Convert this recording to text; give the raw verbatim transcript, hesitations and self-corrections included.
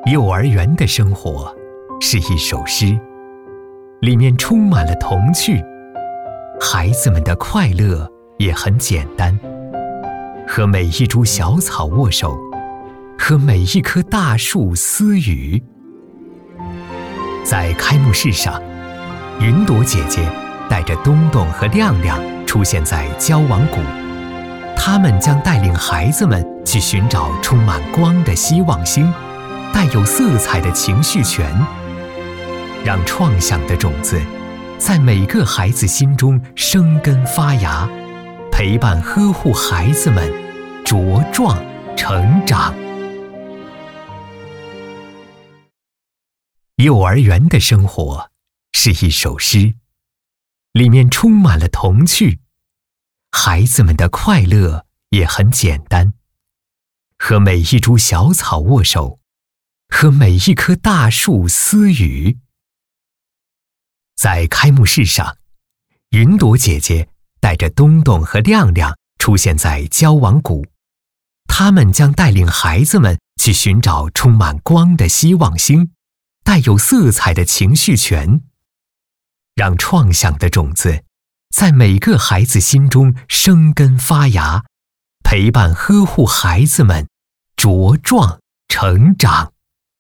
幼儿园的生活是一首诗，里面充满了童趣，孩子们的快乐也很简单，和每一株小草握手，和每一棵大树私语。在开幕式上，云朵姐姐带着东东和亮亮出现在交往谷，他们将带领孩子们去寻找充满光的希望星，带有色彩的情绪泉，让创想的种子在每个孩子心中生根发芽，陪伴呵护孩子们茁壮成长。幼儿园的生活是一首诗，里面充满了童趣，孩子们的快乐也很简单，和每一株小草握手，和每一棵大树私语。在开幕式上，云朵姐姐带着东东和亮亮出现在交往谷，他们将带领孩子们去寻找充满光的希望星，带有色彩的情绪泉，让创想的种子在每个孩子心中生根发芽，陪伴呵护孩子们茁壮成长。